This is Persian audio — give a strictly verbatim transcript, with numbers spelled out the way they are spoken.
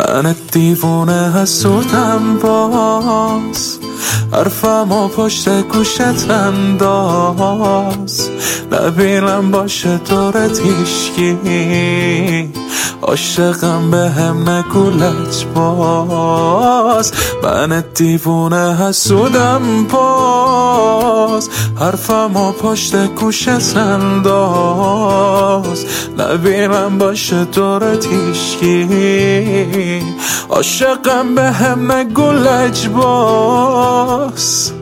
من دیوونه حسودم باز، حرفمو پشت گوشت انداز، نبینم باشه دورت هیشکی، عاشقم به هم نگو لجباز. من دیوونه حسودم باز، حرفمو پشت گوشت انداز، نبینم باشه دورت هیشکی، عاشقم به هم نگو لجباز.